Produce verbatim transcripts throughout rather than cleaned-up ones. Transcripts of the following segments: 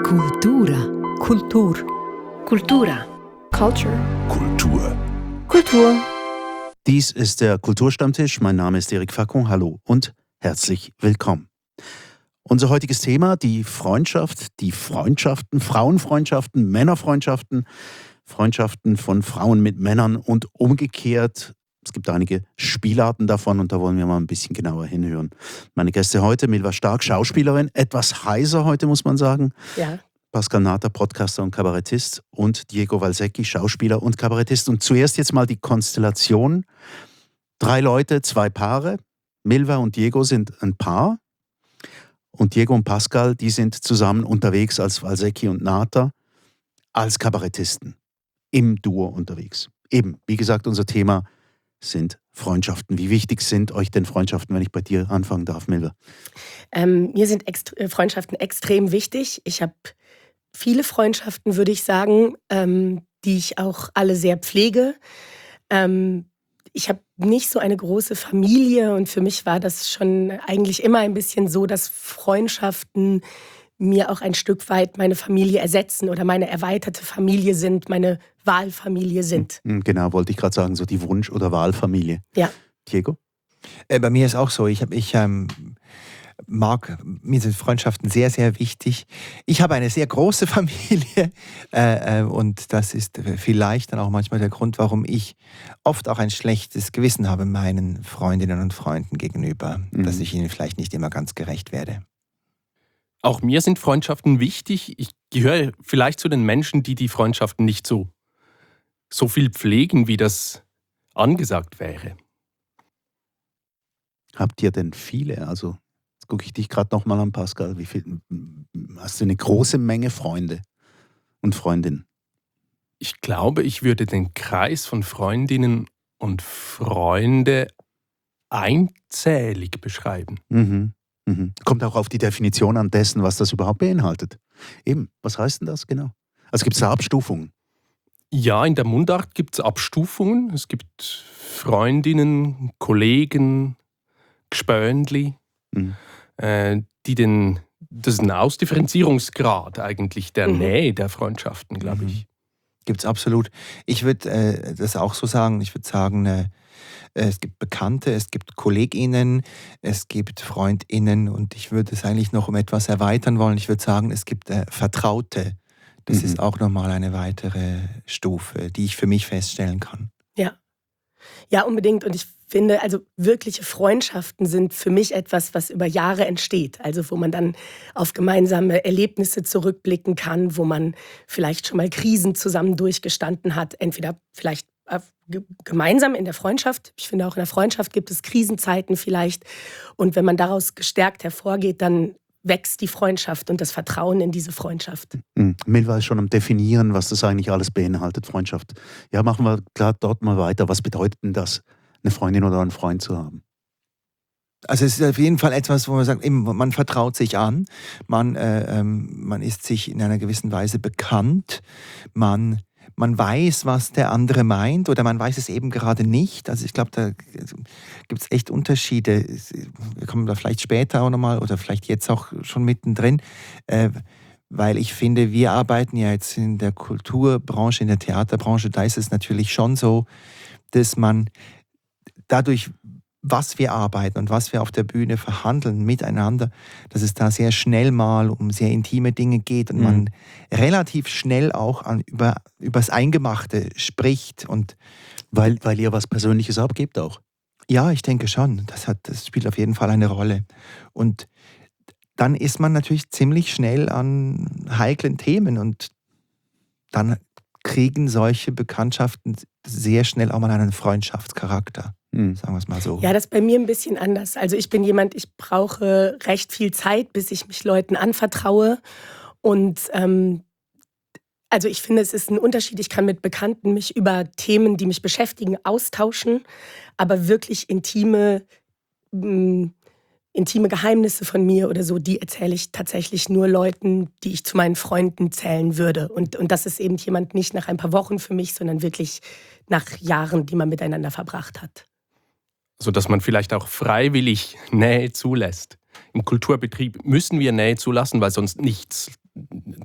Kultura. Kultur. Kultura. Culture. Kultur. Kultur. Dies ist der Kulturstammtisch. Mein Name ist Eric Facon. Hallo und herzlich willkommen. Unser heutiges Thema, die Freundschaft, die Freundschaften, Frauenfreundschaften, Männerfreundschaften, Freundschaften von Frauen mit Männern und umgekehrt. Es gibt einige Spielarten davon und da wollen wir mal ein bisschen genauer hinhören. Meine Gäste heute, Milva Stark, Schauspielerin, etwas heiser heute, muss man sagen. Ja. Pascal Natter, Podcaster und Kabarettist und Diego Valsecchi, Schauspieler und Kabarettist. Und zuerst jetzt mal die Konstellation. Drei Leute, zwei Paare. Milva und Diego sind ein Paar. Und Diego und Pascal, die sind zusammen unterwegs als Valsecchi und Natter, als Kabarettisten. Im Duo unterwegs. Eben, wie gesagt, unser Thema sind Freundschaften. Wie wichtig sind euch denn Freundschaften, wenn ich bei dir anfangen darf, Milva? Ähm, mir sind ext- Freundschaften extrem wichtig. Ich habe viele Freundschaften, würde ich sagen, ähm, die ich auch alle sehr pflege. Ähm, ich habe nicht so eine große Familie und für mich war das schon eigentlich immer ein bisschen so, dass Freundschaften mir auch ein Stück weit meine Familie ersetzen oder meine erweiterte Familie sind, meine Wahlfamilie sind. Genau, wollte ich gerade sagen, so die Wunsch- oder Wahlfamilie. Ja. Diego? Äh, bei mir ist auch so. Ich, hab, ich ähm, mag, mir sind Freundschaften sehr, sehr wichtig. Ich habe eine sehr große Familie äh, äh, und das ist vielleicht dann auch manchmal der Grund, warum ich oft auch ein schlechtes Gewissen habe meinen Freundinnen und Freunden gegenüber, mhm. dass ich ihnen vielleicht nicht immer ganz gerecht werde. Auch mir sind Freundschaften wichtig. Ich gehöre vielleicht zu den Menschen, die die Freundschaften nicht so, so viel pflegen, wie das angesagt wäre. Habt ihr denn viele? Also, jetzt gucke ich dich gerade nochmal an, Pascal. Wie viel, hast du eine große Menge Freunde und Freundinnen? Ich glaube, ich würde den Kreis von Freundinnen und Freunde einzählig beschreiben. Mhm. Mhm. Kommt auch auf die Definition an dessen, was das überhaupt beinhaltet. Eben, was heißt denn das genau? Also gibt es da Abstufungen? Ja, in der Mundart gibt es Abstufungen. Es gibt Freundinnen, Kollegen, Gspöndli, mhm. äh, die den, das ist ein Ausdifferenzierungsgrad eigentlich der mhm. Nähe der Freundschaften, glaube mhm. ich. Gibt es absolut. Ich würde äh, das auch so sagen. Ich würde sagen, äh, es gibt Bekannte, es gibt KollegInnen, es gibt FreundInnen und ich würde es eigentlich noch um etwas erweitern wollen. Ich würde sagen, es gibt äh, Vertraute. Das mhm. ist auch nochmal eine weitere Stufe, die ich für mich feststellen kann. Ja, ja, unbedingt. Und ich finde, also wirkliche Freundschaften sind für mich etwas, was über Jahre entsteht. Also wo man dann auf gemeinsame Erlebnisse zurückblicken kann, wo man vielleicht schon mal Krisen zusammen durchgestanden hat. Entweder vielleicht gemeinsam in der Freundschaft. Ich finde, auch in der Freundschaft gibt es Krisenzeiten vielleicht. Und wenn man daraus gestärkt hervorgeht, dann wächst die Freundschaft und das Vertrauen in diese Freundschaft. Mhm. Milva ist schon am Definieren, was das eigentlich alles beinhaltet, Freundschaft. Ja, machen wir klar dort mal weiter. Was bedeutet denn das, eine Freundin oder einen Freund zu haben? Also es ist auf jeden Fall etwas, wo man sagt, eben, man vertraut sich an, man, äh, ähm, man ist sich in einer gewissen Weise bekannt, man Man weiß, was der andere meint oder man weiß es eben gerade nicht. Also ich glaube, da gibt es echt Unterschiede. Wir kommen da vielleicht später auch nochmal oder vielleicht jetzt auch schon mittendrin, äh, weil ich finde, wir arbeiten ja jetzt in der Kulturbranche, in der Theaterbranche, da ist es natürlich schon so, dass man dadurch, was wir arbeiten und was wir auf der Bühne verhandeln miteinander, dass es da sehr schnell mal um sehr intime Dinge geht und mhm. man relativ schnell auch an, über, über das Eingemachte spricht. Und weil, weil ihr was Persönliches abgebt auch? Ja, ich denke schon. Das, hat, das spielt auf jeden Fall eine Rolle. Und dann ist man natürlich ziemlich schnell an heiklen Themen und dann kriegen solche Bekanntschaften sehr schnell auch mal einen Freundschaftscharakter. Sagen wir es mal so. Ja, das ist bei mir ein bisschen anders. Also ich bin jemand, ich brauche recht viel Zeit, bis ich mich Leuten anvertraue. Und ähm, also ich finde, es ist ein Unterschied. Ich kann mit Bekannten mich über Themen, die mich beschäftigen, austauschen. Aber wirklich intime, mh, intime Geheimnisse von mir oder so, die erzähle ich tatsächlich nur Leuten, die ich zu meinen Freunden zählen würde. Und, und das ist eben jemand nicht nach ein paar Wochen für mich, sondern wirklich nach Jahren, die man miteinander verbracht hat. Also dass man vielleicht auch freiwillig Nähe zulässt. Im Kulturbetrieb müssen wir Nähe zulassen, weil sonst nichts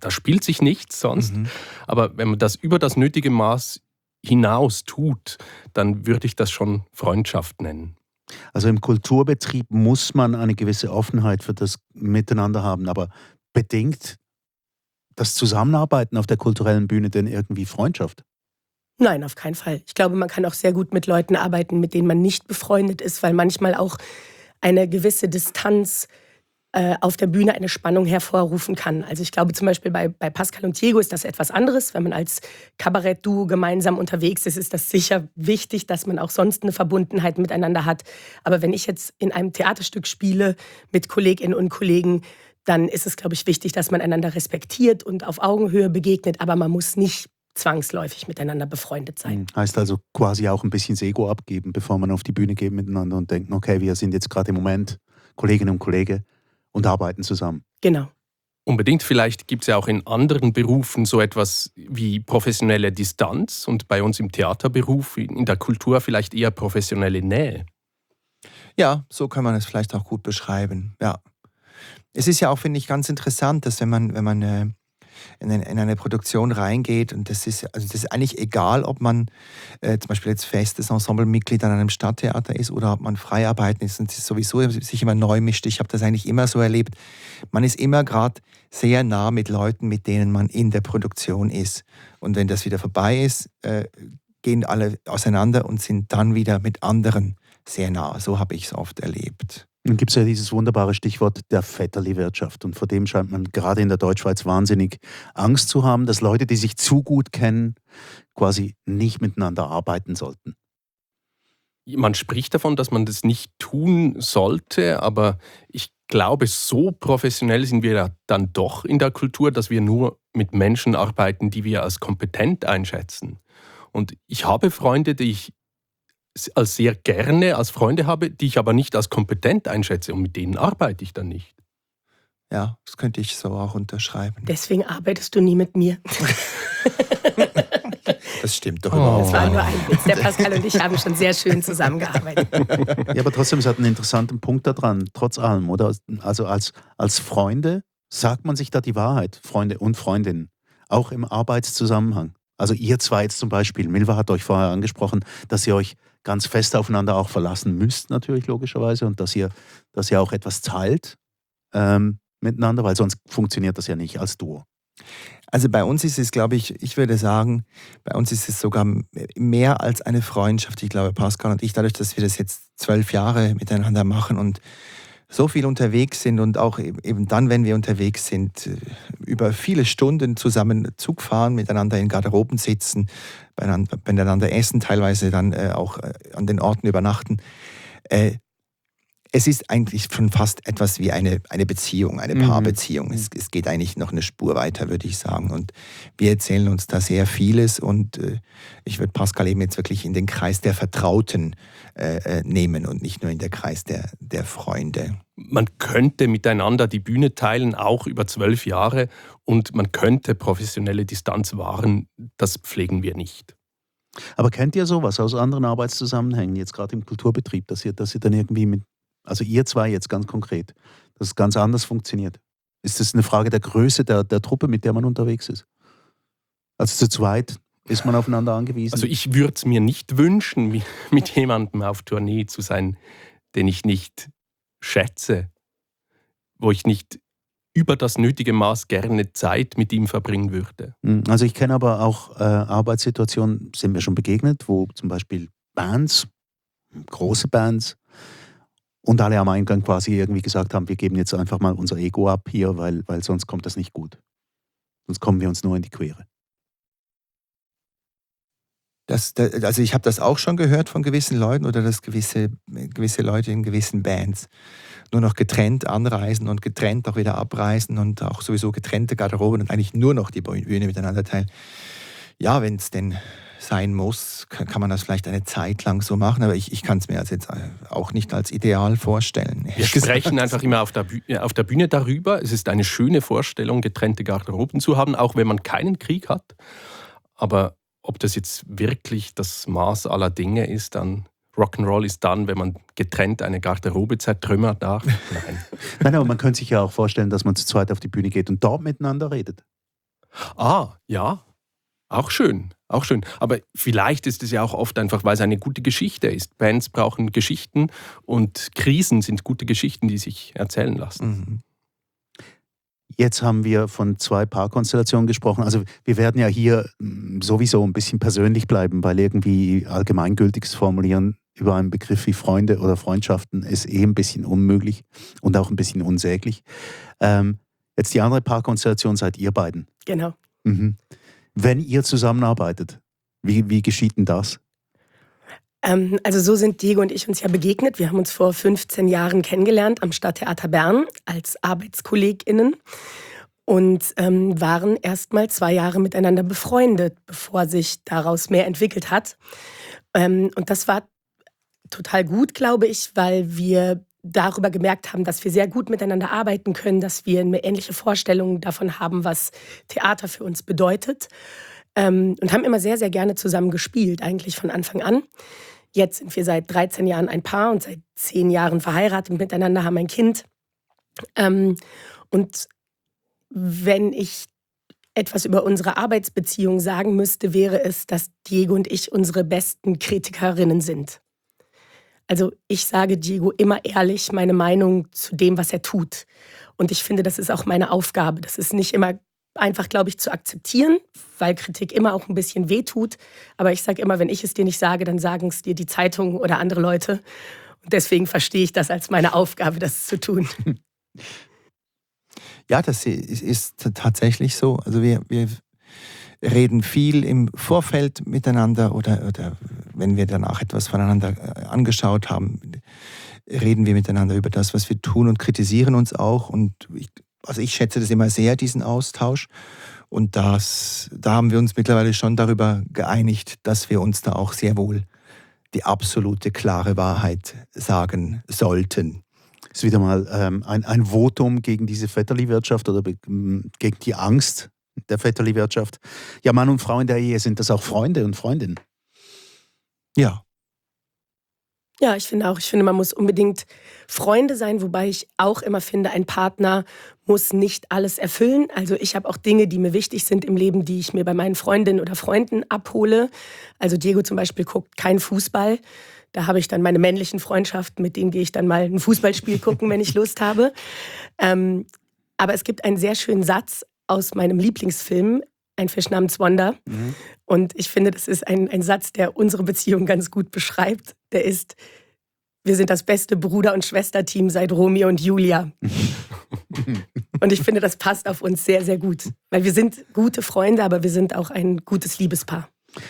da spielt sich nichts sonst. Mhm. Aber wenn man das über das nötige Maß hinaus tut, dann würde ich das schon Freundschaft nennen. Also im Kulturbetrieb muss man eine gewisse Offenheit für das Miteinander haben, aber bedingt das Zusammenarbeiten auf der kulturellen Bühne denn irgendwie Freundschaft? Nein, auf keinen Fall. Ich glaube, man kann auch sehr gut mit Leuten arbeiten, mit denen man nicht befreundet ist, weil manchmal auch eine gewisse Distanz äh, auf der Bühne eine Spannung hervorrufen kann. Also ich glaube zum Beispiel bei, bei Pascal und Diego ist das etwas anderes. Wenn man als Kabarett-Duo gemeinsam unterwegs ist, ist das sicher wichtig, dass man auch sonst eine Verbundenheit miteinander hat. Aber wenn ich jetzt in einem Theaterstück spiele mit Kolleginnen und Kollegen, dann ist es, glaube ich, wichtig, dass man einander respektiert und auf Augenhöhe begegnet. Aber man muss nicht zwangsläufig miteinander befreundet sein. Heißt also quasi auch ein bisschen das Ego abgeben, bevor man auf die Bühne geht miteinander und denkt, okay, wir sind jetzt gerade im Moment Kolleginnen und Kollegen und arbeiten zusammen. Genau. Unbedingt, vielleicht gibt es ja auch in anderen Berufen so etwas wie professionelle Distanz und bei uns im Theaterberuf, in der Kultur vielleicht eher professionelle Nähe. Ja, so kann man es vielleicht auch gut beschreiben, ja. Es ist ja auch, finde ich, ganz interessant, dass wenn man, wenn man äh, in, eine, in eine Produktion reingeht, und das ist, also das ist eigentlich egal, ob man äh, zum Beispiel jetzt festes Ensemblemitglied an einem Stadttheater ist oder ob man Freiarbeiten ist und es sowieso sich immer neu mischt. Ich habe das eigentlich immer so erlebt. Man ist immer gerade sehr nah mit Leuten, mit denen man in der Produktion ist. Und wenn das wieder vorbei ist, äh, gehen alle auseinander und sind dann wieder mit anderen sehr nah. So habe ich es oft erlebt. Dann gibt es ja dieses wunderbare Stichwort der Vetterli-Wirtschaft. Und vor dem scheint man gerade in der Deutschschweiz wahnsinnig Angst zu haben, dass Leute, die sich zu gut kennen, quasi nicht miteinander arbeiten sollten. Man spricht davon, dass man das nicht tun sollte, aber ich glaube, so professionell sind wir ja dann doch in der Kultur, dass wir nur mit Menschen arbeiten, die wir als kompetent einschätzen. Und ich habe Freunde, die ich als sehr gerne als Freunde habe, die ich aber nicht als kompetent einschätze und mit denen arbeite ich dann nicht. Ja, das könnte ich so auch unterschreiben. Deswegen arbeitest du nie mit mir. Das stimmt doch Oh. überhaupt Das war nicht. nur ein Witz. Der Pascal und ich haben schon sehr schön zusammengearbeitet. Ja, aber trotzdem, es hat einen interessanten Punkt daran, trotz allem, oder? Also als, als Freunde sagt man sich da die Wahrheit, Freunde und Freundinnen, auch im Arbeitszusammenhang. Also ihr zwei jetzt zum Beispiel, Milva hat euch vorher angesprochen, dass ihr euch ganz fest aufeinander auch verlassen müsst, natürlich logischerweise, und dass ihr, dass ihr auch etwas teilt ähm, miteinander, weil sonst funktioniert das ja nicht als Duo. Also bei uns ist es, glaube ich, ich würde sagen, bei uns ist es sogar mehr als eine Freundschaft. Ich glaube, Pascal und ich, dadurch, dass wir das jetzt zwölf Jahre miteinander machen und so viel unterwegs sind und auch eben dann, wenn wir unterwegs sind, über viele Stunden zusammen Zug fahren, miteinander in Garderoben sitzen, beieinander, miteinander essen, teilweise dann äh, auch äh, an den Orten übernachten. Äh, es ist eigentlich schon fast etwas wie eine, eine Beziehung, eine Mhm. Paarbeziehung. Es, es geht eigentlich noch eine Spur weiter, würde ich sagen. Und wir erzählen uns da sehr vieles und äh, ich würde Pascal eben jetzt wirklich in den Kreis der Vertrauten äh, nehmen und nicht nur in den Kreis der, der Freunde. Man könnte miteinander die Bühne teilen, auch über zwölf Jahre, und man könnte professionelle Distanz wahren. Das pflegen wir nicht. Aber kennt ihr sowas aus anderen Arbeitszusammenhängen, jetzt gerade im Kulturbetrieb, dass ihr, dass ihr dann irgendwie mit, also ihr zwei jetzt ganz konkret, dass es ganz anders funktioniert? Ist das eine Frage der Größe der, der Truppe, mit der man unterwegs ist? Also zu zweit ist man aufeinander angewiesen? Also ich würde es mir nicht wünschen, mi- mit jemandem auf Tournee zu sein, den ich nicht schätze, wo ich nicht über das nötige Maß gerne Zeit mit ihm verbringen würde. Hm, Also ich kenne aber auch äh, Arbeitssituationen, sind mir schon begegnet, wo zum Beispiel Bands, große Bands, und alle am Eingang quasi irgendwie gesagt haben, wir geben jetzt einfach mal unser Ego ab hier, weil, weil sonst kommt das nicht gut. Sonst kommen wir uns nur in die Quere. Das, das, also ich habe das auch schon gehört von gewissen Leuten oder dass gewisse, gewisse Leute in gewissen Bands nur noch getrennt anreisen und getrennt auch wieder abreisen und auch sowieso getrennte Garderoben und eigentlich nur noch die Bühne miteinander teilen. Ja, wenn es denn sein muss, kann, kann man das vielleicht eine Zeit lang so machen, aber ich, ich kann es mir also jetzt auch nicht als ideal vorstellen. Wir sprechen einfach immer auf der, Bühne, auf der Bühne darüber. Es ist eine schöne Vorstellung, getrennte Garderoben zu haben, auch wenn man keinen Krieg hat. Aber ob das jetzt wirklich das Maß aller Dinge ist, dann Rock'n'Roll ist dann, wenn man getrennt eine Garderobe zertrümmern darf. Nein. Nein, aber man könnte sich ja auch vorstellen, dass man zu zweit auf die Bühne geht und dort miteinander redet. Ah, ja, auch schön, auch schön. Aber vielleicht ist es ja auch oft einfach, weil es eine gute Geschichte ist. Bands brauchen Geschichten und Krisen sind gute Geschichten, die sich erzählen lassen. Mhm. Jetzt haben wir von zwei Paarkonstellationen gesprochen. Also wir werden ja hier sowieso ein bisschen persönlich bleiben, weil irgendwie allgemeingültiges Formulieren über einen Begriff wie Freunde oder Freundschaften ist eh ein bisschen unmöglich und auch ein bisschen unsäglich. Ähm, jetzt die andere Paarkonstellation seid ihr beiden. Genau. Mhm. Wenn ihr zusammenarbeitet, wie, wie geschieht denn das? Ähm, also so sind Diego und ich uns ja begegnet. Wir haben uns vor fünfzehn Jahren kennengelernt am Stadttheater Bern als ArbeitskollegInnen und ähm, waren erst mal zwei Jahre miteinander befreundet, bevor sich daraus mehr entwickelt hat. Ähm, und das war total gut, glaube ich, weil wir darüber gemerkt haben, dass wir sehr gut miteinander arbeiten können, dass wir eine ähnliche Vorstellung davon haben, was Theater für uns bedeutet. Ähm, und haben immer sehr, sehr gerne zusammen gespielt, eigentlich von Anfang an. Jetzt sind wir seit dreizehn Jahren ein Paar und seit zehn Jahren verheiratet miteinander, haben ein Kind. Ähm, und wenn ich etwas über unsere Arbeitsbeziehung sagen müsste, wäre es, dass Diego und ich unsere besten Kritikerinnen sind. Also ich sage Diego immer ehrlich meine Meinung zu dem, was er tut. Und ich finde, das ist auch meine Aufgabe. Das ist nicht immer einfach, glaube ich, zu akzeptieren, weil Kritik immer auch ein bisschen wehtut. Aber ich sage immer, wenn ich es dir nicht sage, dann sagen es dir die Zeitung oder andere Leute. Und deswegen verstehe ich das als meine Aufgabe, das zu tun. Ja, das ist, ist tatsächlich so. Also wir, wir reden viel im Vorfeld miteinander oder, oder wenn wir danach etwas voneinander angeschaut haben, reden wir miteinander über das, was wir tun und kritisieren uns auch. Und ich, also ich schätze das immer sehr, diesen Austausch. Und das, da haben wir uns mittlerweile schon darüber geeinigt, dass wir uns da auch sehr wohl die absolute, klare Wahrheit sagen sollten. Das ist wieder mal ähm, ein, ein Votum gegen diese Vetterli-Wirtschaft oder be- gegen die Angst der Vetterli-Wirtschaft. Ja, Mann und Frau in der Ehe, sind das auch Freunde und Freundinnen? Ja. Ja, ich finde auch, ich finde, man muss unbedingt Freunde sein, wobei ich auch immer finde, ein Partner muss nicht alles erfüllen. Also ich habe auch Dinge, die mir wichtig sind im Leben, die ich mir bei meinen Freundinnen oder Freunden abhole. Also Diego zum Beispiel guckt keinen Fußball. Da habe ich dann meine männlichen Freundschaften, mit denen gehe ich dann mal ein Fußballspiel gucken, wenn ich Lust habe. Ähm, aber es gibt einen sehr schönen Satz aus meinem Lieblingsfilm, Ein Fisch namens Wanda. Mhm. Und ich finde, das ist ein, ein Satz, der unsere Beziehung ganz gut beschreibt. Der ist: Wir sind das beste Bruder- und Schwesterteam seit Romeo und Julia. Und ich finde, das passt auf uns sehr, sehr gut. Weil wir sind gute Freunde, aber wir sind auch ein gutes Liebespaar.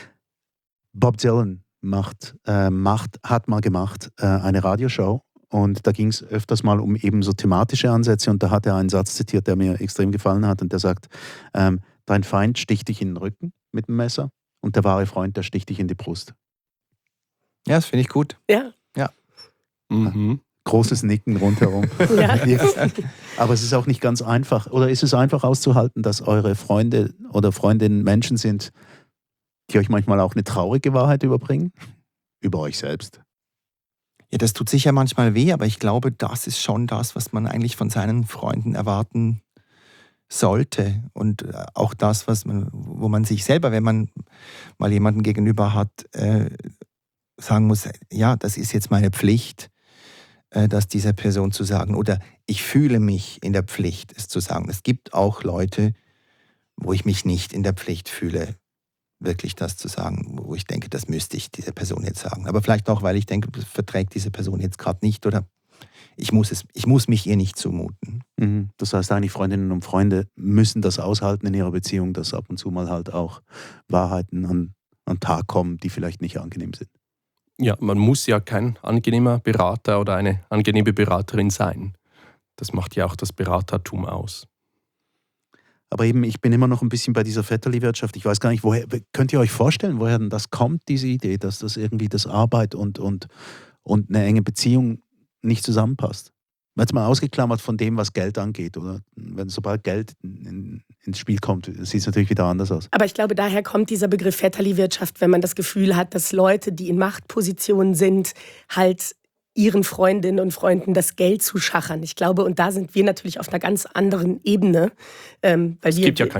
Bob Dylan macht, äh, macht, hat mal gemacht äh, eine Radioshow. Und da ging es öfters mal um eben so thematische Ansätze. Und da hat er einen Satz zitiert, der mir extrem gefallen hat. Und der sagt, ähm, dein Feind sticht dich in den Rücken mit dem Messer und der wahre Freund, der sticht dich in die Brust. Ja, das finde ich gut. Ja. Ja. Mhm. Großes Nicken rundherum. Ja. Aber es ist auch nicht ganz einfach. Oder ist es einfach auszuhalten, dass eure Freunde oder Freundinnen Menschen sind, die euch manchmal auch eine traurige Wahrheit überbringen? Über euch selbst. Ja, das tut sicher manchmal weh, aber ich glaube, das ist schon das, was man eigentlich von seinen Freunden erwarten sollte. Und auch das, was man, wo man sich selber, wenn man mal jemanden gegenüber hat, äh, sagen muss, ja, das ist jetzt meine Pflicht, äh, das dieser Person zu sagen. Oder ich fühle mich in der Pflicht, es zu sagen. Es gibt auch Leute, wo ich mich nicht in der Pflicht fühle, wirklich das zu sagen, wo ich denke, das müsste ich dieser Person jetzt sagen. Aber vielleicht auch, weil ich denke, das verträgt diese Person jetzt gerade nicht oder ich muss, es, ich muss mich ihr nicht zumuten. Mhm. Das heißt eigentlich, Freundinnen und Freunde müssen das aushalten in ihrer Beziehung, dass ab und zu mal halt auch Wahrheiten an, an den Tag kommen, die vielleicht nicht angenehm sind. Ja, man muss ja kein angenehmer Berater oder eine angenehme Beraterin sein. Das macht ja auch das Beratertum aus. Aber eben, ich bin immer noch ein bisschen bei dieser Vetterli-Wirtschaft. Ich weiß gar nicht, woher, könnt ihr euch vorstellen, woher denn das kommt, diese Idee, dass das irgendwie das Arbeit und, und, und eine enge Beziehung nicht zusammenpasst? Jetzt mal ausgeklammert von dem, was Geld angeht, oder? Wenn sobald Geld in, ins Spiel kommt, sieht es natürlich wieder anders aus. Aber ich glaube, daher kommt dieser Begriff Vetterli-Wirtschaft, wenn man das Gefühl hat, dass Leute, die in Machtpositionen sind, halt ihren Freundinnen und Freunden das Geld zuschachern. Ich glaube, und da sind wir natürlich auf einer ganz anderen Ebene. Ähm, weil es wir, gibt ja kein Geld.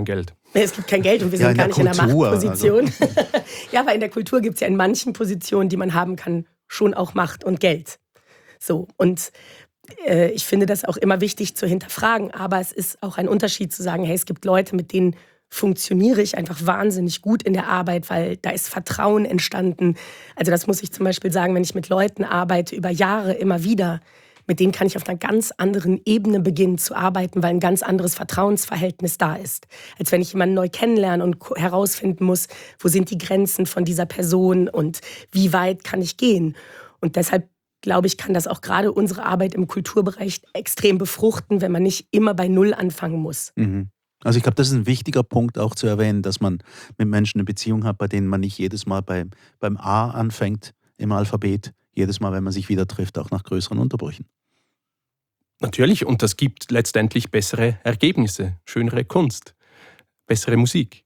Es gibt kein Geld und wir Ja, sind in gar der nicht in der Kultur, Machtposition. also. Ja, aber in der Kultur gibt es ja in manchen Positionen, die man haben kann, schon auch Macht und Geld. So, und äh, ich finde das auch immer wichtig zu hinterfragen, aber es ist auch ein Unterschied zu sagen, hey, es gibt Leute, mit denen funktioniere ich einfach wahnsinnig gut in der Arbeit, weil da ist Vertrauen entstanden. Also das muss ich zum Beispiel sagen, wenn ich mit Leuten arbeite, über Jahre immer wieder, mit denen kann ich auf einer ganz anderen Ebene beginnen zu arbeiten, weil ein ganz anderes Vertrauensverhältnis da ist. Als wenn ich jemanden neu kennenlerne und herausfinden muss, wo sind die Grenzen von dieser Person und wie weit kann ich gehen. Und deshalb glaube ich, kann das auch gerade unsere Arbeit im Kulturbereich extrem befruchten, wenn man nicht immer bei Null anfangen muss. Mhm. Also ich glaube, das ist ein wichtiger Punkt auch zu erwähnen, dass man mit Menschen eine Beziehung hat, bei denen man nicht jedes Mal beim, beim A anfängt im Alphabet, jedes Mal, wenn man sich wieder trifft, auch nach größeren Unterbrüchen. Natürlich, und das gibt letztendlich bessere Ergebnisse, schönere Kunst, bessere Musik.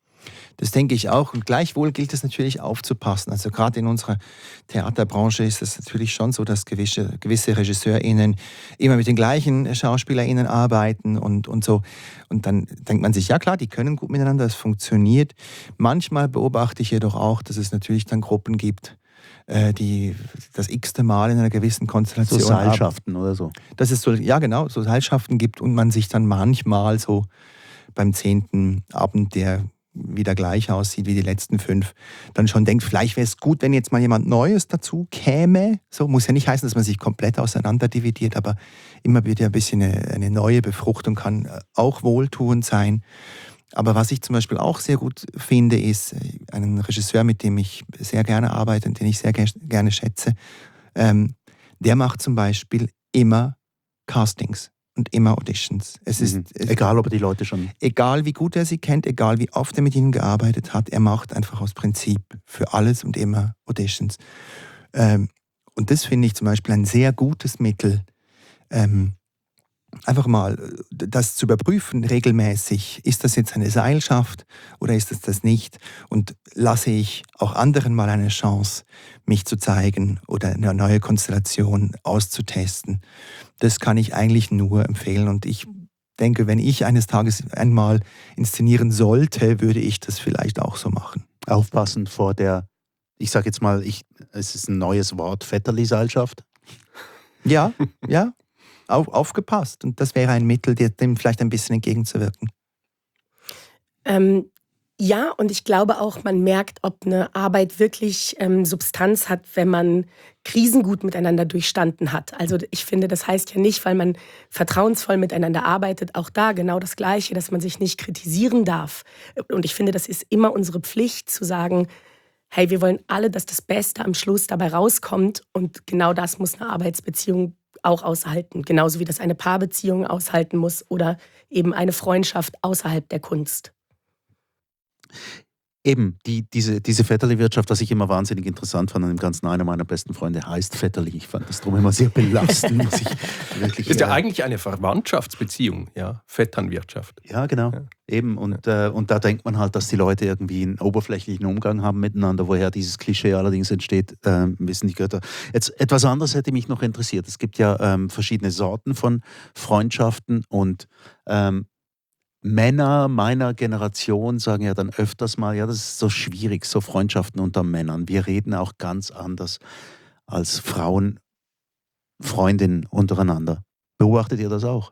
Das denke ich auch. Und gleichwohl gilt es natürlich aufzupassen. Also gerade in unserer Theaterbranche ist es natürlich schon so, dass gewisse, gewisse RegisseurInnen immer mit den gleichen SchauspielerInnen arbeiten und, und so. Und dann denkt man sich, ja klar, die können gut miteinander, es funktioniert. Manchmal beobachte ich jedoch auch, dass es natürlich dann Gruppen gibt, die das x-te Mal in einer gewissen Konstellation so Seilschaften oder so. Dass es so, ja genau, so Seilschaften gibt und man sich dann manchmal so beim zehnten Abend, der wieder gleich aussieht wie die letzten fünf, dann schon denkt, vielleicht wäre es gut, wenn jetzt mal jemand Neues dazu käme. So muss ja nicht heißen, dass man sich komplett auseinander dividiert, aber immer wieder ein bisschen eine, eine neue Befruchtung kann auch wohltuend sein. Aber was ich zum Beispiel auch sehr gut finde, ist einen Regisseur, mit dem ich sehr gerne arbeite und den ich sehr gerne schätze, ähm, der macht zum Beispiel immer Castings und immer Auditions. Es ist, mhm. Egal, ob er die Leute schon... Egal, wie gut er sie kennt, egal, wie oft er mit ihnen gearbeitet hat, er macht einfach aus Prinzip für alles und immer Auditions. Ähm, und das finde ich zum Beispiel ein sehr gutes Mittel, ähm, einfach mal das zu überprüfen regelmäßig. Ist das jetzt eine Seilschaft oder ist es das nicht? Und lasse ich auch anderen mal eine Chance, mich zu zeigen oder eine neue Konstellation auszutesten. Das kann ich eigentlich nur empfehlen. Und ich denke, wenn ich eines Tages einmal inszenieren sollte, würde ich das vielleicht auch so machen. Aufpassen vor der, ich sage jetzt mal, ich, es ist ein neues Wort, Vetterli-Seilschaft. Ja, ja. Auf, aufgepasst. Und das wäre ein Mittel, dem vielleicht ein bisschen entgegenzuwirken. Ähm, ja, und ich glaube auch, man merkt, ob eine Arbeit wirklich ähm, Substanz hat, wenn man Krisen gut miteinander durchstanden hat. Also ich finde, das heißt ja nicht, weil man vertrauensvoll miteinander arbeitet, auch da genau das Gleiche, dass man sich nicht kritisieren darf. Und ich finde, das ist immer unsere Pflicht zu sagen, hey, wir wollen alle, dass das Beste am Schluss dabei rauskommt. Und genau das muss eine Arbeitsbeziehung auch aushalten. Genauso wie das eine Paarbeziehung aushalten muss oder eben eine Freundschaft außerhalb der Kunst. Eben, die, diese, diese Vetterli-Wirtschaft, was ich immer wahnsinnig interessant fand an dem Ganzen, einer meiner besten Freunde heißt Vetterli. Ich fand das drum immer sehr belastend, muss ich wirklich Ist ja äh, eigentlich eine Verwandtschaftsbeziehung, ja, Vetternwirtschaft. Ja, genau. Ja. Eben, und, äh, und da denkt man halt, dass die Leute irgendwie einen oberflächlichen Umgang haben miteinander, woher dieses Klischee allerdings entsteht, äh, wissen die Götter. Jetzt etwas anderes hätte mich noch interessiert. Es gibt ja ähm, verschiedene Sorten von Freundschaften und ähm, Männer meiner Generation sagen ja dann öfters mal, ja, das ist so schwierig, so Freundschaften unter Männern. Wir reden auch ganz anders als Frauen, Freundinnen untereinander. Beobachtet ihr das auch?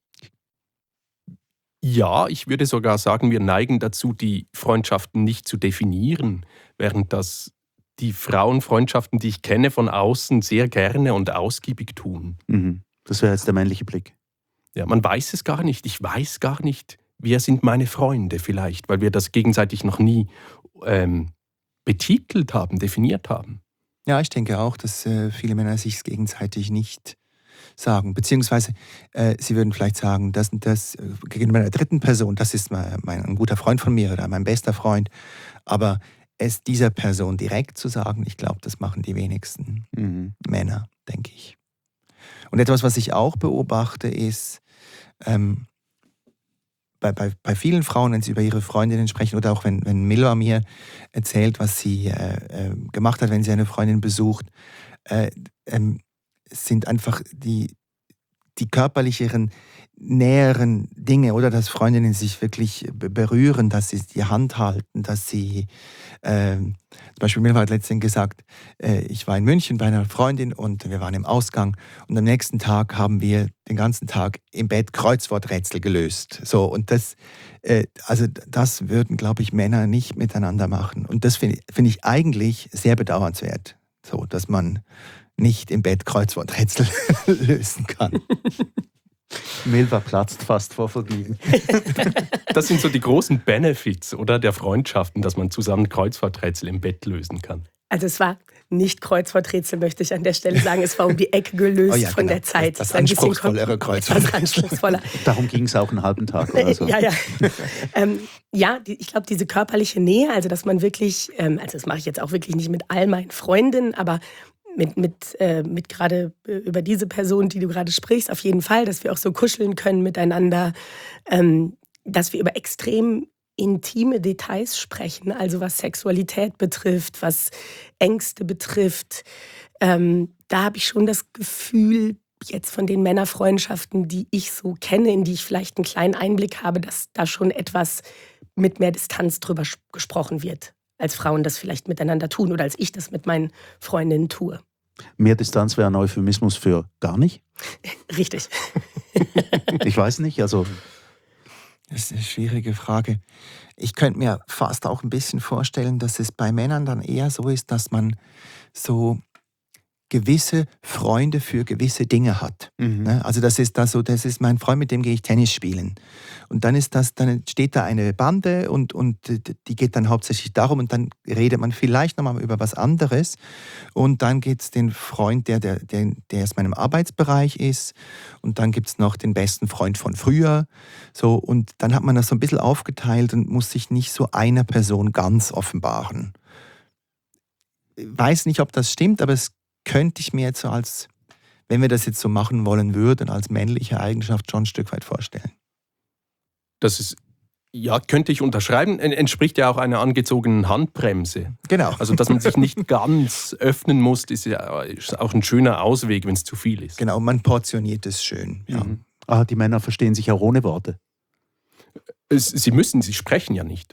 Ja, ich würde sogar sagen, wir neigen dazu, die Freundschaften nicht zu definieren, während das die Frauenfreundschaften, die ich kenne, von außen sehr gerne und ausgiebig tun. Mhm. Das wäre jetzt der männliche Blick. Ja, man weiß es gar nicht. Ich weiß gar nicht, wer sind meine Freunde vielleicht, weil wir das gegenseitig noch nie ähm, betitelt haben, definiert haben. Ja, ich denke auch, dass äh, viele Männer sich gegenseitig nicht sagen. Beziehungsweise äh, sie würden vielleicht sagen, das und das äh, gegenüber einer dritten Person, das ist mein, mein, ein guter Freund von mir oder mein bester Freund. Aber es dieser Person direkt zu sagen, ich glaube, das machen die wenigsten mhm. Männer, denke ich. Und etwas, was ich auch beobachte, ist, ähm, bei, bei, bei vielen Frauen, wenn sie über ihre Freundinnen sprechen, oder auch wenn, wenn Milva mir erzählt, was sie äh, äh, gemacht hat, wenn sie eine Freundin besucht, äh, ähm, sind einfach die, die körperlicheren, näheren Dinge, oder dass Freundinnen sich wirklich berühren, dass sie die Hand halten, dass sie, äh, zum Beispiel mir hat letztens gesagt, äh, ich war in München bei einer Freundin und wir waren im Ausgang und am nächsten Tag haben wir den ganzen Tag im Bett Kreuzworträtsel gelöst. So, und das, äh, also das würden, glaube ich, Männer nicht miteinander machen. Und das finde find ich eigentlich sehr bedauernswert, so, dass man nicht im Bett Kreuzworträtsel lösen kann. Milva platzt fast vor Vergnügen. Das sind so die großen Benefits, oder, der Freundschaften, dass man zusammen Kreuzworträtsel im Bett lösen kann. Also es war nicht Kreuzworträtsel, möchte ich an der Stelle sagen. Es war um die Ecke gelöst oh ja, von genau. der Zeit. Das, das ein bisschen anspruchsvollere Kreuzworträtsel. Das anspruchsvoller. Darum ging es auch einen halben Tag oder so. Ja, ja. ähm, ja, die, ich glaube, diese körperliche Nähe, also dass man wirklich, ähm, also das mache ich jetzt auch wirklich nicht mit all meinen Freundinnen, aber mit, mit, äh, mit gerade über diese Person, die du gerade sprichst, auf jeden Fall, dass wir auch so kuscheln können miteinander, ähm, dass wir über extrem intime Details sprechen, also was Sexualität betrifft, was Ängste betrifft. Ähm, da habe ich schon das Gefühl, jetzt von den Männerfreundschaften, die ich so kenne, in die ich vielleicht einen kleinen Einblick habe, dass da schon etwas mit mehr Distanz drüber gesprochen wird, als Frauen das vielleicht miteinander tun oder als ich das mit meinen Freundinnen tue. Mehr Distanz wäre ein Euphemismus für gar nicht? Richtig. Ich weiß nicht, also... Das ist eine schwierige Frage. Ich könnte mir fast auch ein bisschen vorstellen, dass es bei Männern dann eher so ist, dass man so gewisse Freunde für gewisse Dinge hat. Mhm. Also das ist das so, das ist mein Freund, mit dem gehe ich Tennis spielen. Und dann ist das, dann steht da eine Bande und, und die geht dann hauptsächlich darum und dann redet man vielleicht nochmal über was anderes. Und dann gibt es den Freund, der, der, der, der aus meinem Arbeitsbereich ist. Und dann gibt es noch den besten Freund von früher. So, und dann hat man das so ein bisschen aufgeteilt und muss sich nicht so einer Person ganz offenbaren. Ich weiß nicht, ob das stimmt, aber es könnte ich mir jetzt so als, wenn wir das jetzt so machen wollen würden, als männliche Eigenschaft schon ein Stück weit vorstellen. Das ist, ja, könnte ich unterschreiben, entspricht ja auch einer angezogenen Handbremse. Genau. Also, dass man sich nicht ganz öffnen muss, ist ja ist auch ein schöner Ausweg, wenn es zu viel ist. Genau, man portioniert es schön. Ja. Mhm. Ah, die Männer verstehen sich auch ohne Worte. Es, sie müssen, sie sprechen ja nicht.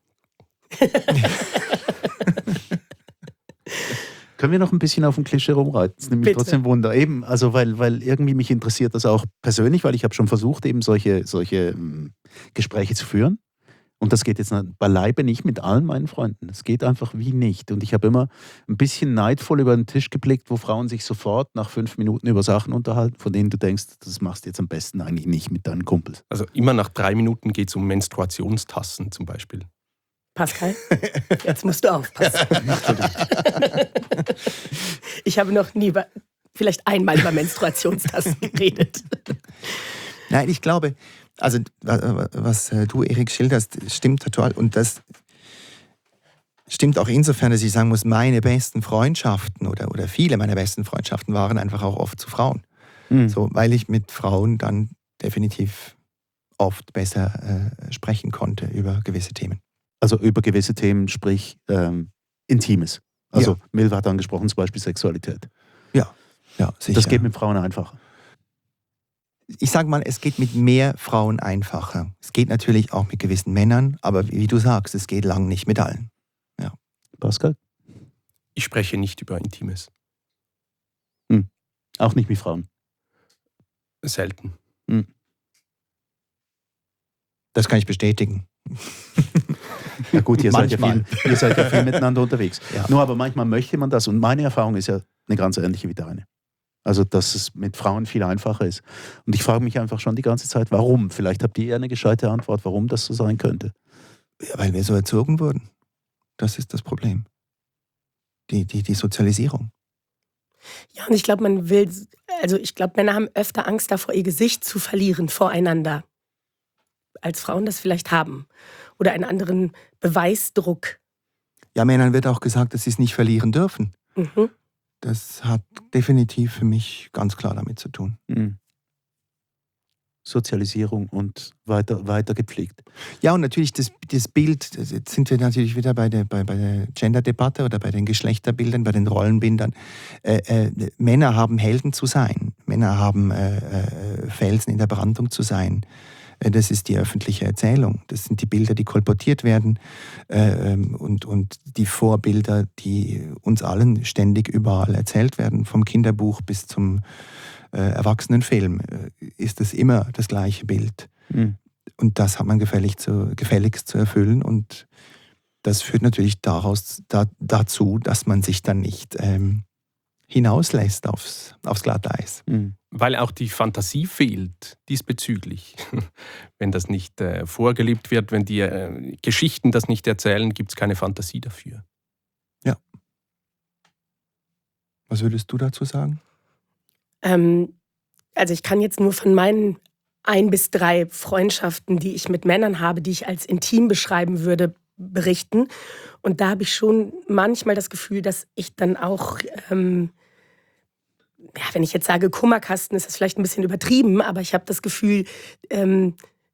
Können wir noch ein bisschen auf dem Klischee rumreiten? Das ist nämlich Bitte. trotzdem Wunder. Eben, also weil, weil irgendwie mich interessiert das auch persönlich, weil ich habe schon versucht, eben solche, solche ähm, Gespräche zu führen. Und das geht jetzt beileibe nicht mit allen meinen Freunden. Das geht einfach wie nicht. Und ich habe immer ein bisschen neidvoll über den Tisch geblickt, wo Frauen sich sofort nach fünf Minuten über Sachen unterhalten, von denen du denkst, das machst du jetzt am besten eigentlich nicht mit deinen Kumpels. Also immer nach drei Minuten geht es um Menstruationstassen zum Beispiel. Pascal, jetzt musst du aufpassen. Ich habe noch nie, über, vielleicht einmal über Menstruationstassen geredet. Nein, ich glaube, also was du, Erik, schilderst, stimmt total. Und das stimmt auch insofern, dass ich sagen muss, meine besten Freundschaften oder, oder viele meiner besten Freundschaften waren einfach auch oft zu Frauen. Mhm. So, weil ich mit Frauen dann definitiv oft besser äh, sprechen konnte über gewisse Themen. Also über gewisse Themen, sprich ähm, Intimes. Also Ja. Milva hat angesprochen, zum Beispiel Sexualität. Ja, ja, sicher. Das geht mit Frauen einfacher. Ich sage mal, es geht mit mehr Frauen einfacher. Es geht natürlich auch mit gewissen Männern, aber wie du sagst, es geht lang nicht mit allen. Ja. Pascal? Ich spreche nicht über Intimes. Hm. Auch nicht mit Frauen. Selten. Hm. Das kann ich bestätigen. Na gut, ihr seid, ja Manchmal. viel, ihr seid ja viel miteinander unterwegs. Ja. Nur aber manchmal möchte man das und meine Erfahrung ist ja eine ganz ähnliche wie deine. Also, dass es mit Frauen viel einfacher ist. Und ich frage mich einfach schon die ganze Zeit, warum? Vielleicht habt ihr eher eine gescheite Antwort, warum das so sein könnte. Ja, weil wir so erzogen wurden. Das ist das Problem. Die, die, die Sozialisierung. Ja, und ich glaube, man will, also ich glaube, Männer haben öfter Angst davor, ihr Gesicht zu verlieren voreinander, als Frauen das vielleicht haben. Oder einen anderen Beweisdruck. Ja, Männern wird auch gesagt, dass sie es nicht verlieren dürfen. Mhm. Das hat definitiv für mich ganz klar damit zu tun. Mhm. Sozialisierung und weiter, weiter gepflegt. Ja, und natürlich das, das Bild, jetzt sind wir natürlich wieder bei der, bei, bei der Gender-Debatte oder bei den Geschlechterbildern, bei den Rollenbildern. Äh, äh, Männer haben Helden zu sein. Männer haben äh, äh, Felsen in der Brandung zu sein. Äh, das ist die öffentliche Erzählung. Das sind die Bilder, die kolportiert werden äh, und, und die Vorbilder, die uns allen ständig überall erzählt werden, vom Kinderbuch bis zum Äh, Erwachsenenfilm äh, ist es immer das gleiche Bild. Mhm. Und das hat man gefällig zu, gefälligst zu erfüllen. Und das führt natürlich daraus, da, dazu, dass man sich dann nicht ähm, hinauslässt aufs, aufs Glatteis. Mhm. Weil auch die Fantasie fehlt diesbezüglich. Wenn das nicht äh, vorgelebt wird, wenn die äh, Geschichten das nicht erzählen, gibt es keine Fantasie dafür. Ja. Was würdest du dazu sagen? Ähm, also ich kann jetzt nur von meinen ein bis drei Freundschaften, die ich mit Männern habe, die ich als intim beschreiben würde, berichten. Und da habe ich schon manchmal das Gefühl, dass ich dann auch, ähm, ja, wenn ich jetzt sage Kummerkasten, ist das vielleicht ein bisschen übertrieben, aber ich habe das Gefühl, ähm,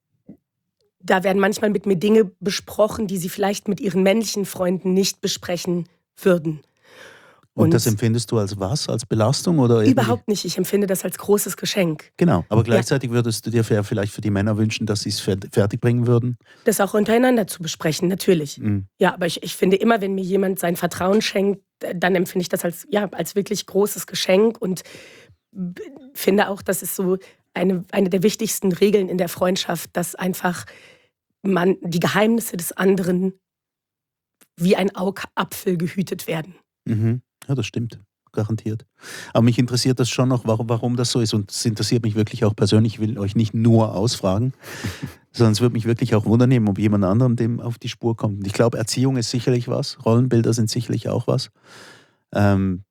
da werden manchmal mit mir Dinge besprochen, die sie vielleicht mit ihren männlichen Freunden nicht besprechen würden. Und, Und das empfindest du als was? Als Belastung? Oder irgendwie? Überhaupt nicht. Ich empfinde das als großes Geschenk. Genau, aber gleichzeitig würdest du dir vielleicht für die Männer wünschen, dass sie es fertig bringen würden? Das auch untereinander zu besprechen, natürlich. Mhm. Ja, aber ich, ich finde immer, wenn mir jemand sein Vertrauen schenkt, dann empfinde ich das als, ja, als wirklich großes Geschenk und b- finde auch, das ist so eine, eine der wichtigsten Regeln in der Freundschaft, dass einfach man die Geheimnisse des anderen wie ein Augapfel gehütet werden. Mhm. Ja, das stimmt. Garantiert. Aber mich interessiert das schon noch, warum, warum das so ist. Und es interessiert mich wirklich auch persönlich. Ich will euch nicht nur ausfragen, sondern es würde mich wirklich auch wundern, ob jemand anderem dem auf die Spur kommt. Und ich glaube, Erziehung ist sicherlich was. Rollenbilder sind sicherlich auch was. Ähm,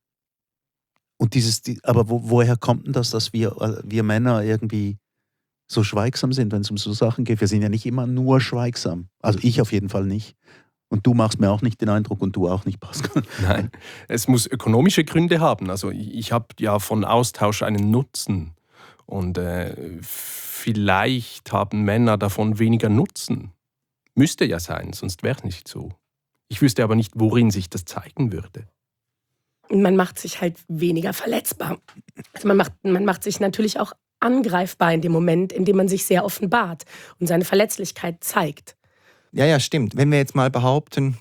und dieses, die, aber wo, woher kommt denn das, dass wir, wir Männer irgendwie so schweigsam sind, wenn es um so Sachen geht? Wir sind ja nicht immer nur schweigsam. Also ich auf jeden Fall nicht. Und du machst mir auch nicht den Eindruck und du auch nicht, Pascal. Nein, es muss ökonomische Gründe haben. Also ich habe ja von Austausch einen Nutzen. Und äh, vielleicht haben Männer davon weniger Nutzen. Müsste ja sein, sonst wäre es nicht so. Ich wüsste aber nicht, worin sich das zeigen würde. Man macht sich halt weniger verletzbar. Also man macht, man macht sich natürlich auch angreifbar in dem Moment, in dem man sich sehr offenbart und seine Verletzlichkeit zeigt. Ja, ja, stimmt. Wenn wir jetzt mal behaupten,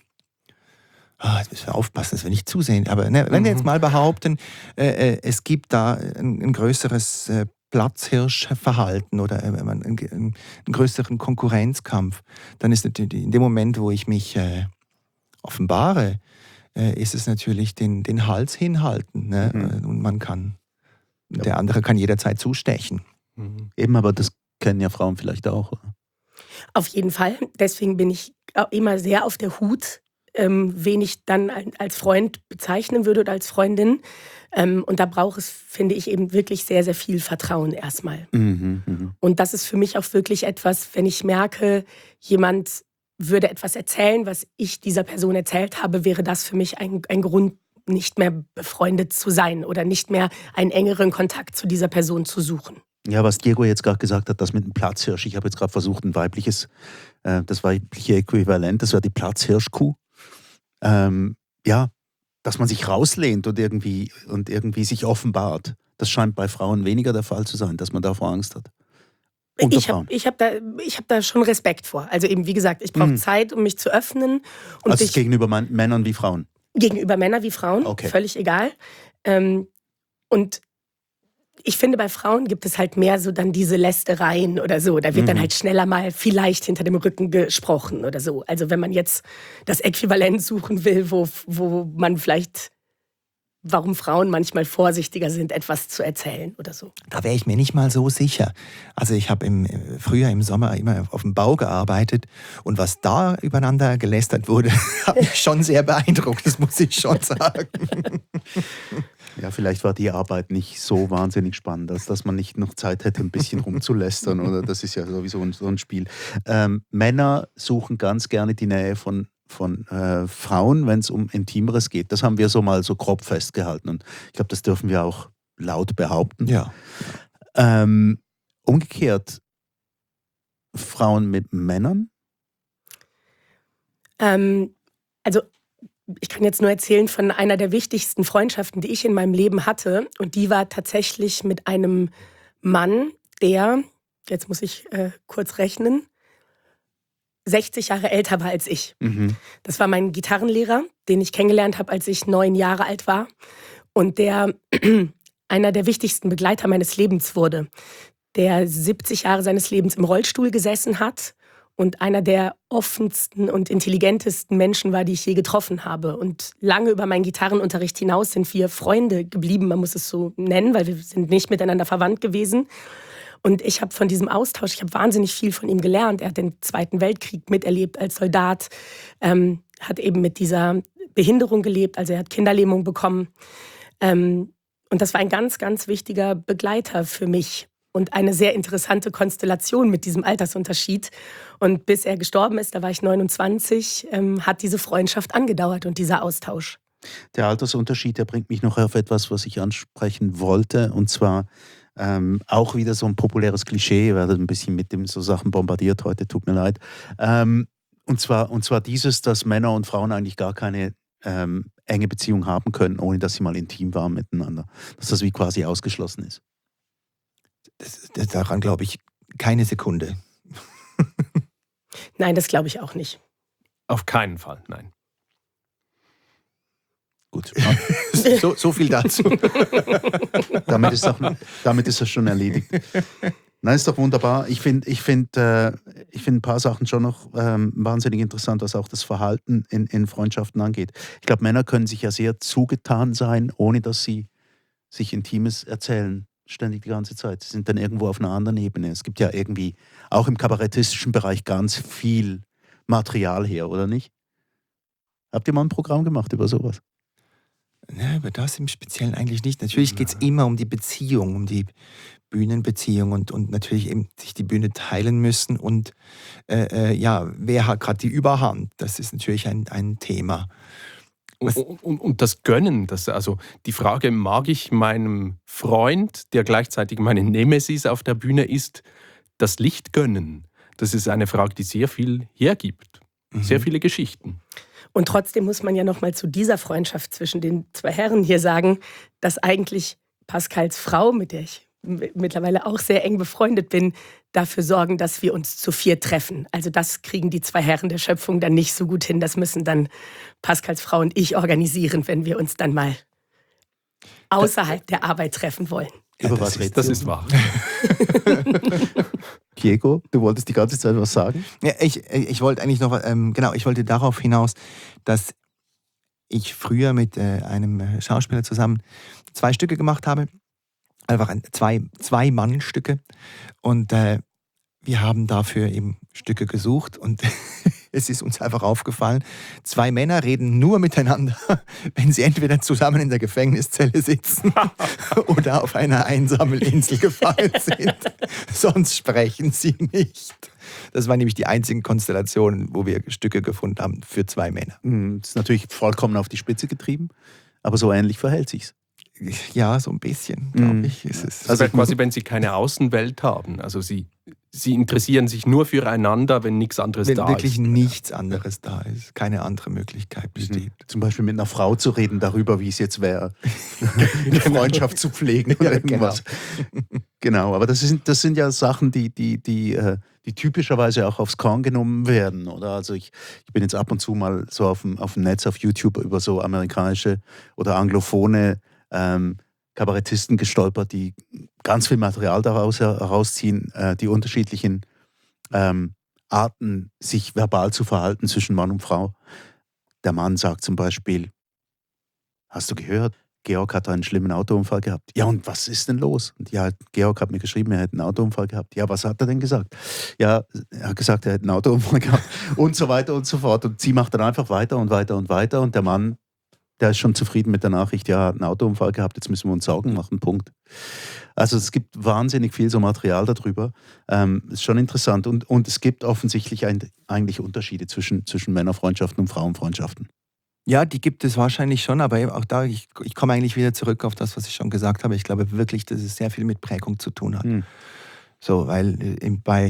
oh, jetzt müssen wir aufpassen, dass wir nicht zusehen, aber ne, wenn mhm. wir jetzt mal behaupten, äh, äh, es gibt da ein, ein größeres äh, Platzhirschverhalten oder äh, einen, einen größeren Konkurrenzkampf, dann ist natürlich in dem Moment, wo ich mich äh, offenbare, äh, ist es natürlich den, den Hals hinhalten. Ne? Mhm. Und man kann, ja. Der andere kann jederzeit zustechen. Mhm. Eben, aber das kennen ja Frauen vielleicht auch, oder? Auf jeden Fall. Deswegen bin ich immer sehr auf der Hut, ähm, wen ich dann als Freund bezeichnen würde oder als Freundin. Ähm, und da braucht es, finde ich, eben wirklich sehr, sehr viel Vertrauen erstmal. Mhm, mh. Und das ist für mich auch wirklich etwas, wenn ich merke, jemand würde etwas erzählen, was ich dieser Person erzählt habe, wäre das für mich ein, ein Grund, nicht mehr befreundet zu sein oder nicht mehr einen engeren Kontakt zu dieser Person zu suchen. Ja, was Diego jetzt gerade gesagt hat, das mit dem Platzhirsch. Ich habe jetzt gerade versucht, ein weibliches, äh, das weibliche Äquivalent, das wäre die Platzhirschkuh. Ähm, ja, dass man sich rauslehnt und irgendwie, und irgendwie sich offenbart. Das scheint bei Frauen weniger der Fall zu sein, dass man davor Angst hat. Unter Ich habe ich hab da, ich hab da schon Respekt vor. Also eben, wie gesagt, ich brauche Mhm. Zeit, um mich zu öffnen. Und Also sich gegenüber Man- Männern wie Frauen? gegenüber Männern wie Frauen, Okay. völlig egal. Ähm, und ich finde, bei Frauen gibt es halt mehr so dann diese Lästereien oder so. Da wird Mhm. dann halt schneller mal vielleicht hinter dem Rücken gesprochen oder so. Also wenn man jetzt das Äquivalent suchen will, wo, wo man vielleicht, warum Frauen manchmal vorsichtiger sind, etwas zu erzählen oder so. Da wäre ich mir nicht mal so sicher. Also ich habe im Frühjahr, im Sommer immer auf dem Bau gearbeitet und was da übereinander gelästert wurde, hat mich schon sehr beeindruckt, das muss ich schon sagen. Ja, vielleicht war die Arbeit nicht so wahnsinnig spannend, als dass man nicht noch Zeit hätte, ein bisschen rumzulästern. Oder das ist ja sowieso ein, so ein Spiel. Ähm, Männer suchen ganz gerne die Nähe von, von äh, Frauen, wenn es um Intimeres geht. Das haben wir so mal so grob festgehalten. Und ich glaube, das dürfen wir auch laut behaupten. Ja. Ähm, umgekehrt, Frauen mit Männern? Ähm, also ich kann jetzt nur erzählen von einer der wichtigsten Freundschaften, die ich in meinem Leben hatte. Und die war tatsächlich mit einem Mann, der, jetzt muss ich äh, kurz rechnen, sechzig Jahre älter war als ich. Mhm. Das war mein Gitarrenlehrer, den ich kennengelernt habe, als ich neun Jahre alt war. Und der einer der wichtigsten Begleiter meines Lebens wurde. Der siebzig Jahre seines Lebens im Rollstuhl gesessen hat und einer der offensten und intelligentesten Menschen war, die ich je getroffen habe. Und lange über meinen Gitarrenunterricht hinaus sind wir Freunde geblieben, man muss es so nennen, weil wir sind nicht miteinander verwandt gewesen. Und ich habe von diesem Austausch, ich habe wahnsinnig viel von ihm gelernt. Er hat den Zweiten Weltkrieg miterlebt als Soldat, ähm, hat eben mit dieser Behinderung gelebt, also er hat Kinderlähmung bekommen. Ähm, und das war ein ganz, ganz wichtiger Begleiter für mich. Und eine sehr interessante Konstellation mit diesem Altersunterschied. Und bis er gestorben ist, da war ich neunundzwanzig, ähm, hat diese Freundschaft angedauert und dieser Austausch. Der Altersunterschied, der bringt mich noch auf etwas, was ich ansprechen wollte. Und zwar ähm, auch wieder so ein populäres Klischee. Ihr werdet ein bisschen mit dem so Sachen bombardiert heute, tut mir leid. Ähm, und, zwar, und zwar dieses, dass Männer und Frauen eigentlich gar keine ähm, enge Beziehung haben können, ohne dass sie mal intim waren miteinander. Dass das wie quasi ausgeschlossen ist. Das, das daran glaube ich keine Sekunde. Nein, das glaube ich auch nicht. Auf keinen Fall, nein. Gut. so, so viel dazu. damit, ist doch, damit ist das schon erledigt. Nein, ist doch wunderbar. Ich finde ich find, äh, ich find ein paar Sachen schon noch ähm, wahnsinnig interessant, was auch das Verhalten in, in Freundschaften angeht. Ich glaube, Männer können sich ja sehr zugetan sein, ohne dass sie sich Intimes erzählen. Ständig die ganze Zeit. Sie sind dann irgendwo auf einer anderen Ebene. Es gibt ja irgendwie auch im kabarettistischen Bereich ganz viel Material her, oder nicht? Habt ihr mal ein Programm gemacht über sowas? Ja, über das im Speziellen eigentlich nicht. Natürlich geht es immer um die Beziehung, um die Bühnenbeziehung und, und natürlich eben sich die Bühne teilen müssen und äh, äh, ja, wer hat gerade die Überhand? Das ist natürlich ein, ein Thema. Und, und, und das Gönnen, das, also die Frage, mag ich meinem Freund, der gleichzeitig meine Nemesis auf der Bühne ist, das Licht gönnen? Das ist eine Frage, die sehr viel hergibt. Mhm. Sehr viele Geschichten. Und trotzdem muss man ja noch mal zu dieser Freundschaft zwischen den zwei Herren hier sagen, dass eigentlich Pascals Frau, mit der ich mittlerweile auch sehr eng befreundet bin, dafür sorgen, dass wir uns zu viert treffen. Also das kriegen die zwei Herren der Schöpfung dann nicht so gut hin. Das müssen dann Pascals Frau und ich organisieren, wenn wir uns dann mal außerhalb der Arbeit treffen wollen. Ja, Über was redest du? Das ist wahr. Diego, du wolltest die ganze Zeit was sagen? Ja, ich, ich wollte eigentlich noch, ähm, genau, ich wollte darauf hinaus, dass ich früher mit äh, einem Schauspieler zusammen zwei Stücke gemacht habe. Einfach ein, zwei, zwei Mannstücke. Und äh, wir haben dafür eben Stücke gesucht und es ist uns einfach aufgefallen, zwei Männer reden nur miteinander, wenn sie entweder zusammen in der Gefängniszelle sitzen oder auf einer einsamen Insel gefallen sind. Sonst sprechen sie nicht. Das waren nämlich die einzigen Konstellationen, wo wir Stücke gefunden haben für zwei Männer. Das ist natürlich vollkommen auf die Spitze getrieben, aber so ähnlich verhält sich's. Ja, so ein bisschen, glaube Mhm. ich. Ist es. Also quasi, wenn sie keine Außenwelt haben. Also sie, sie interessieren sich nur füreinander, wenn nichts anderes Wenn da wirklich ist. nichts anderes da ist, keine andere Möglichkeit besteht. Zum Beispiel mit einer Frau zu reden darüber, wie es jetzt wäre, eine Freundschaft zu pflegen oder Ja, irgendwas. Genau, aber das sind, das sind ja Sachen, die, die, die, äh, die typischerweise auch aufs Korn genommen werden, oder? Also ich, ich bin jetzt ab und zu mal so auf dem, auf dem Netz, auf YouTube über so amerikanische oder anglophone ähm, Kabarettisten gestolpert, die ganz viel Material daraus herausziehen, äh, die unterschiedlichen ähm, Arten, sich verbal zu verhalten zwischen Mann und Frau. Der Mann sagt zum Beispiel, hast du gehört, Georg hat einen schlimmen Autounfall gehabt. Ja, und was ist denn los? Und ja, Georg hat mir geschrieben, er hätte einen Autounfall gehabt. Ja, was hat er denn gesagt? Ja, er hat gesagt, er hätte einen Autounfall gehabt und so weiter und so fort. Und sie macht dann einfach weiter und weiter und weiter und der Mann, der ist schon zufrieden mit der Nachricht, ja, er hat einen Autounfall gehabt, jetzt müssen wir uns Sorgen machen, Punkt. Also es gibt wahnsinnig viel so Material darüber. Ähm, ist schon interessant. Und, und es gibt offensichtlich ein, eigentlich Unterschiede zwischen, zwischen Männerfreundschaften und Frauenfreundschaften. Ja, die gibt es wahrscheinlich schon, aber eben auch da, ich, ich komme eigentlich wieder zurück auf das, was ich schon gesagt habe. Ich glaube wirklich, dass es sehr viel mit Prägung zu tun hat. Hm. So, weil äh, bei,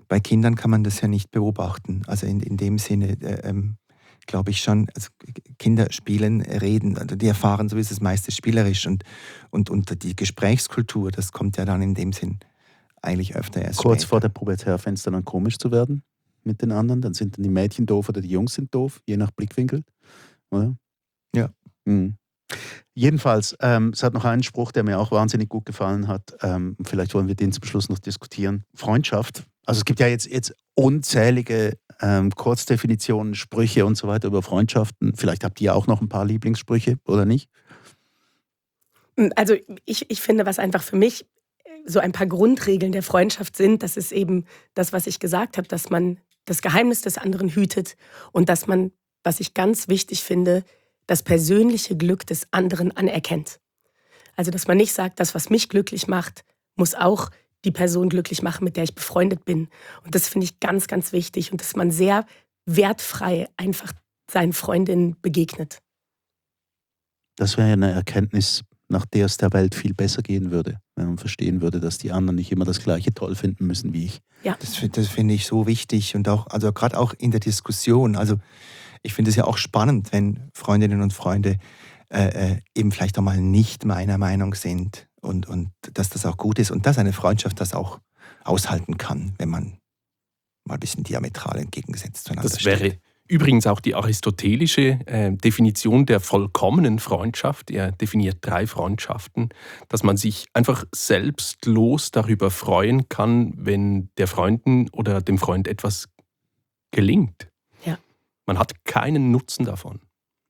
bei Kindern kann man das ja nicht beobachten. Also in, in dem Sinne äh, ähm, glaube ich schon, also Kinder spielen, reden, also die erfahren so ist es meistens spielerisch und, und, und die Gesprächskultur, das kommt ja dann in dem Sinn eigentlich öfter erst Kurz später. vor der Pubertät fängt es dann an komisch zu werden mit den anderen. Dann sind dann die Mädchen doof oder die Jungs sind doof, je nach Blickwinkel. Oder? Ja. Mhm. Jedenfalls, ähm, es hat noch einen Spruch, der mir auch wahnsinnig gut gefallen hat. Ähm, vielleicht wollen wir den zum Schluss noch diskutieren. Freundschaft. Also es gibt ja jetzt, jetzt unzählige ähm, Kurzdefinitionen, Sprüche und so weiter über Freundschaften. Vielleicht habt ihr auch noch ein paar Lieblingssprüche, oder nicht? Also ich, ich finde, was einfach für mich so ein paar Grundregeln der Freundschaft sind, das ist eben das, was ich gesagt habe, dass man das Geheimnis des anderen hütet und dass man, was ich ganz wichtig finde, das persönliche Glück des anderen anerkennt. Also dass man nicht sagt, das, was mich glücklich macht, muss auch die Person glücklich machen, mit der ich befreundet bin. Und das finde ich ganz, ganz wichtig und dass man sehr wertfrei einfach seinen Freundinnen begegnet. Das wäre ja eine Erkenntnis, nach der es der Welt viel besser gehen würde, wenn man verstehen würde, dass die anderen nicht immer das Gleiche toll finden müssen wie ich. Ja. Das, das finde ich so wichtig und auch, also gerade auch in der Diskussion. Also ich finde es ja auch spannend, wenn Freundinnen und Freunde äh, äh, eben vielleicht auch mal nicht meiner Meinung sind und, und dass das auch gut ist und dass eine Freundschaft das auch aushalten kann, wenn man mal ein bisschen diametral entgegengesetzt zueinander Das steht. wäre übrigens auch die aristotelische äh, Definition der vollkommenen Freundschaft. Er definiert drei Freundschaften, dass man sich einfach selbstlos darüber freuen kann, wenn der Freundin oder dem Freund etwas gelingt. Ja. Man hat keinen Nutzen davon.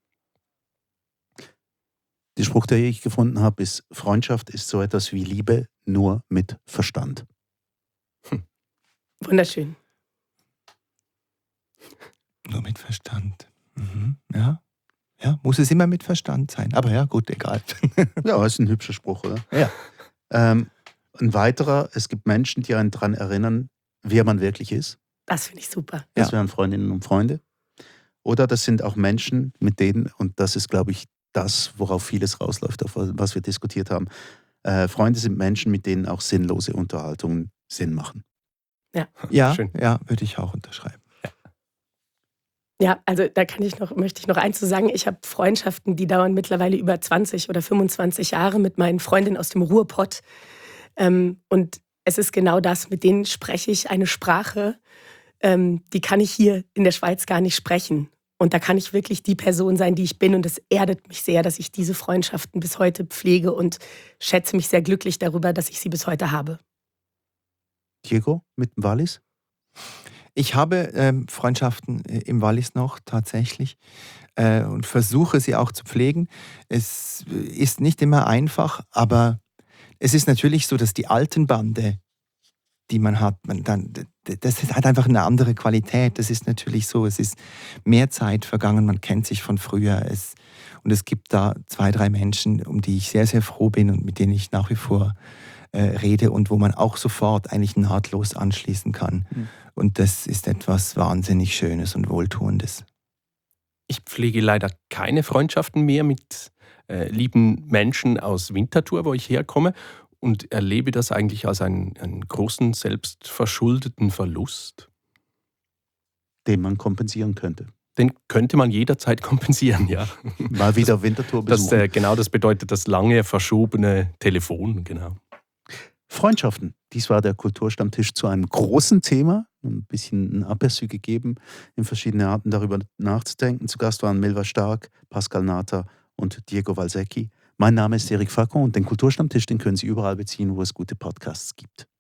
Der Spruch, den ich gefunden habe, ist: Freundschaft ist so etwas wie Liebe, nur mit Verstand. Wunderschön. Nur mit Verstand. Mhm. Ja. Ja, muss es immer mit Verstand sein. Aber ja, gut, egal. Ja, ist ein hübscher Spruch, oder? Ja. Ähm, ein weiterer: Es gibt Menschen, die einen daran erinnern, wer man wirklich ist. Das finde ich super. Das Ja. wären Freundinnen und Freunde. Oder das sind auch Menschen, mit denen, und das ist, glaube ich, das, worauf vieles rausläuft, auf was wir diskutiert haben. Äh, Freunde sind Menschen, mit denen auch sinnlose Unterhaltungen Sinn machen. Ja, Schön. ja, würde ich auch unterschreiben. Ja, also da kann ich noch, möchte ich noch eins zu sagen. Ich habe Freundschaften, die dauern mittlerweile über zwanzig oder fünfundzwanzig Jahre mit meinen Freundinnen aus dem Ruhrpott. Ähm, und es ist genau das, mit denen spreche ich eine Sprache, ähm, die kann ich hier in der Schweiz gar nicht sprechen. Und da kann ich wirklich die Person sein, die ich bin. Und es erdet mich sehr, dass ich diese Freundschaften bis heute pflege und schätze mich sehr glücklich darüber, dass ich sie bis heute habe. Diego, mit dem Wallis? Ich habe ähm, Freundschaften äh, im Wallis noch tatsächlich äh, und versuche sie auch zu pflegen. Es ist nicht immer einfach, aber es ist natürlich so, dass die alten Bande, die man hat, man dann, das hat einfach eine andere Qualität. Das ist natürlich so, es ist mehr Zeit vergangen, man kennt sich von früher. Es, und es gibt da zwei, drei Menschen, um die ich sehr, sehr froh bin und mit denen ich nach wie vor äh, rede und wo man auch sofort eigentlich nahtlos anschließen kann. Mhm. Und das ist etwas wahnsinnig Schönes und Wohltuendes. Ich pflege leider keine Freundschaften mehr mit äh, lieben Menschen aus Winterthur, wo ich herkomme, und erlebe das eigentlich als einen, einen großen, selbstverschuldeten Verlust. Den man kompensieren könnte. Den könnte man jederzeit kompensieren, ja. Mal wieder Winterthur besuchen. Das, äh, genau, das bedeutet das lange verschobene Telefon, genau. Freundschaften. Dies war der Kulturstammtisch zu einem großen Thema. Ein bisschen ein Aperçu gegeben, in verschiedene Arten darüber nachzudenken. Zu Gast waren Milva Stark, Pascal Nata und Diego Valsecchi. Mein Name ist Eric Facon und den Kulturstammtisch, den können Sie überall beziehen, wo es gute Podcasts gibt.